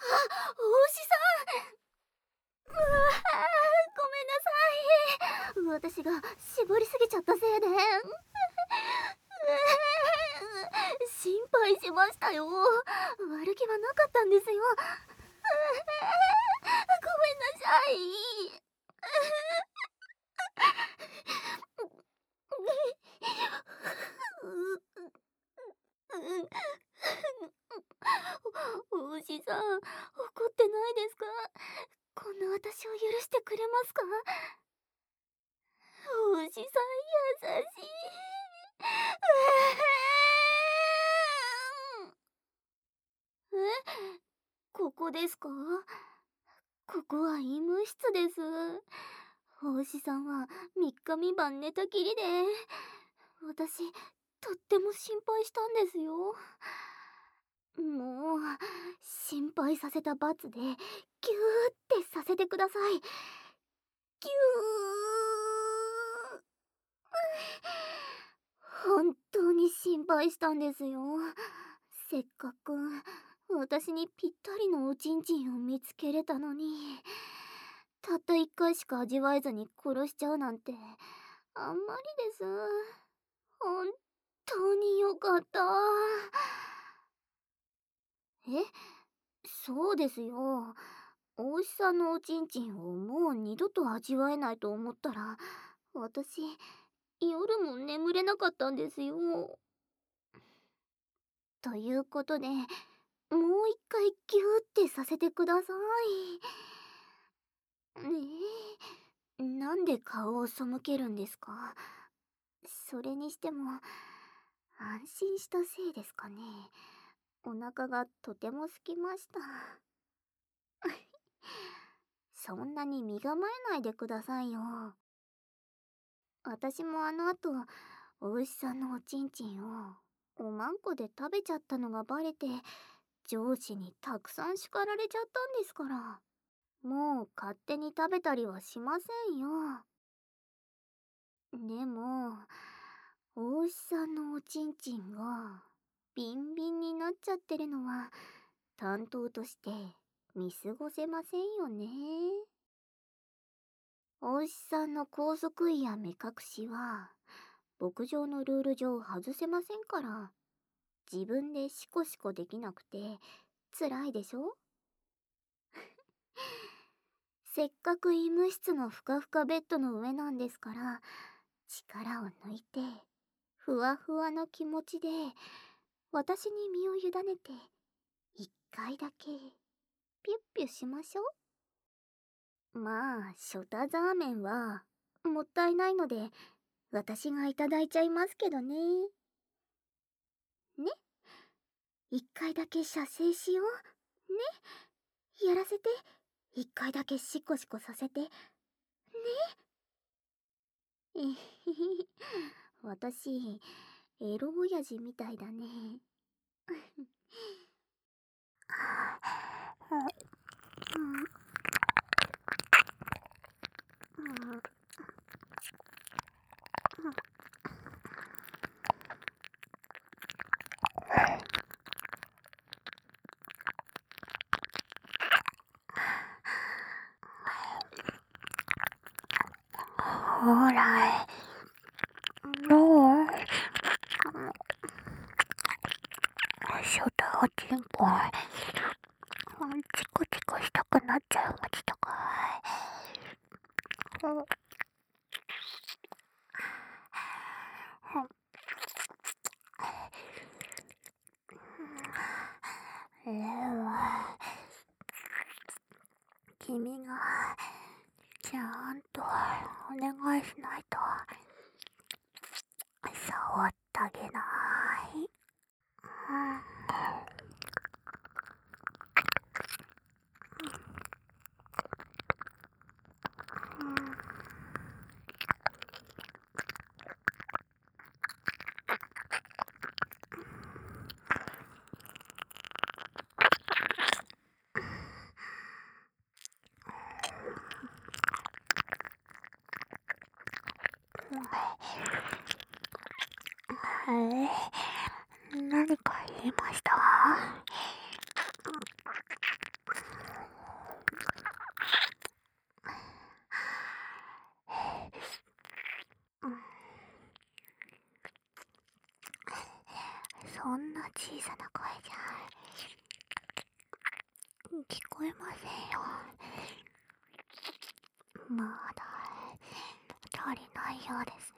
牛さん。ごめんなさい。私が絞りすぎちゃったせいで。心配しましたよ。悪気はなかったんですよ。ごめんなさい。おじさん、怒ってないですか？こんな私を許してくれますか？おじさん優しい。え、ここですか？ここは医務室です。おじさんは3日3晩寝たきりで、私とっても心配したんですよ。もう心配させた罰でギューってさせてください。ギュー。本当に心配したんですよ。せっかく私にぴったりのおちんちんを見つけれたのに、たった1回しか味わえずに殺しちゃうなんてあんまりです。本当によかった。え、そうですよ。お牛さんのおちんちんをもう二度と味わえないと思ったら、私夜も眠れなかったんですよ。ということで、もう一回ギューってさせてください。ねえ、なんで顔を背けるんですか？それにしても、安心したせいですかね。お腹がとても空きました。そんなに身構えないでくださいよ。私もあの後、お牛さんのおちんちんをおまんこで食べちゃったのがバレて、上司にたくさん叱られちゃったんですから。もう勝手に食べたりはしませんよ。でも、お牛さんのおちんちんがビンビンになっちゃってるのは担当として見過ごせませんよね。お牛さんの高速位や目隠しは牧場のルール上外せませんから、自分でシコシコできなくて辛いでしょ？せっかく医務室のふかふかベッドの上なんですから、力を抜いてふわふわの気持ちで私に身を委ねて一回だけピュッピュしましょう。まあショタザーメンはもったいないので私がいただいちゃいますけどね。ね、一回だけ射精しようね。やらせて、一回だけシコシコさせてね。えへへ、私エロ親父みたいだね。ほら、どう？ショタおちんぽチコチコしたくなっちゃいましたか？でも君がちゃんとお願いしないと触ってあげない。何か言いました？ 小さな声じゃ聞こえませんよ。まだ足りないようですね。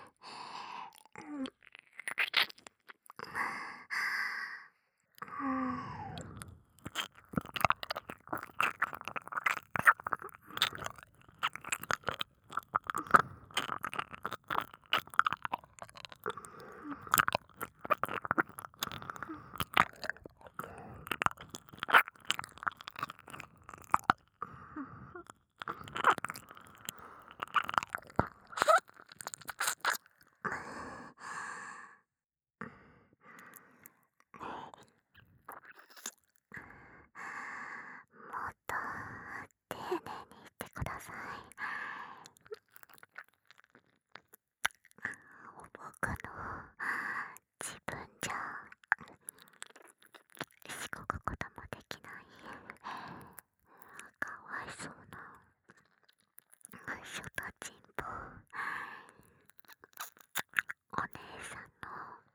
もっと丁寧に言ってください。僕の自分じゃしごくこともできない、かわいそうなショタチンポお姉さんの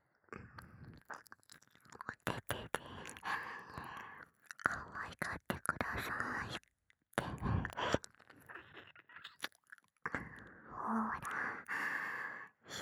お手手で可愛がってくださいって。ほら言って。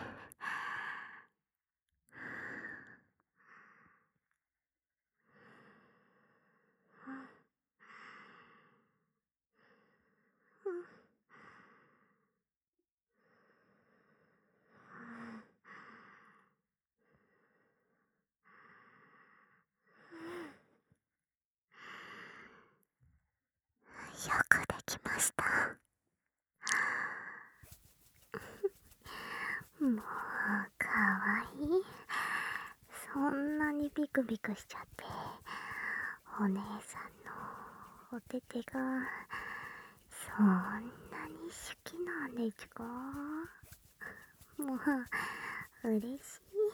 よくできました。もうかわいい。そんなにビクビクしちゃって、お姉さんのお手手がそんなに好きなんですか？もう嬉しい。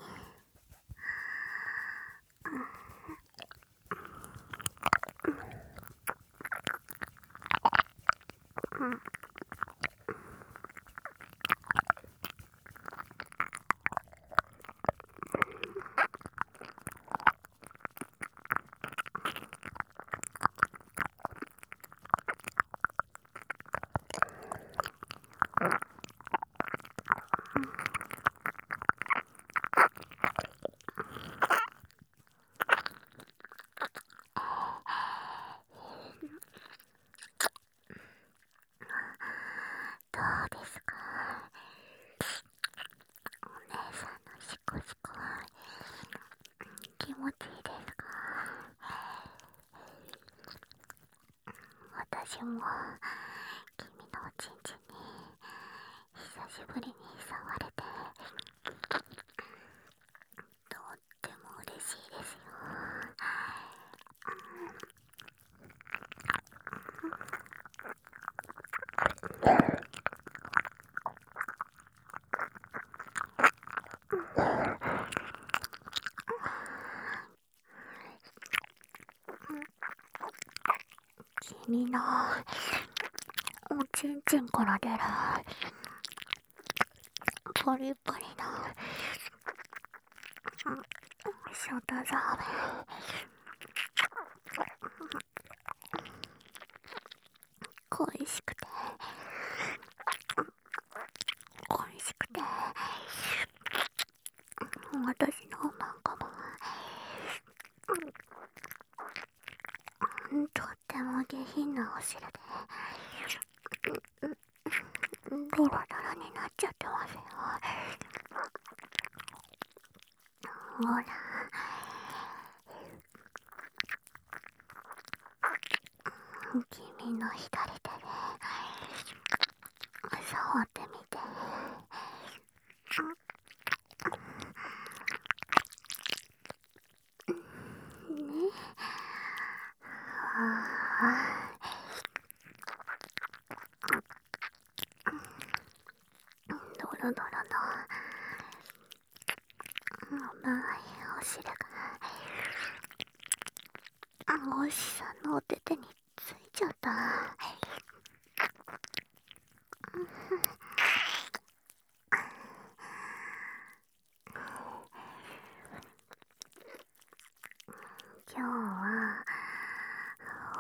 どうですか？お姉さんのシコシコ気持ちいいですか？私も君のおちんちんに久しぶりに触れてとっても嬉しいですよ。君のおちんちんから出るパリパリなショタザーメ恋しくて恋しくて、私のマンコもとっても下品なお汁でドロドロになっちゃってますよ。ほら君の左手で触ってみて。ね。ドロドロの甘いお汁がお牛さんのお手手についちゃった。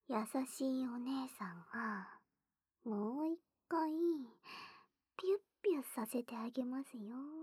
優しいお姉さんが、もう一回、ピュッピュさせてあげますよ。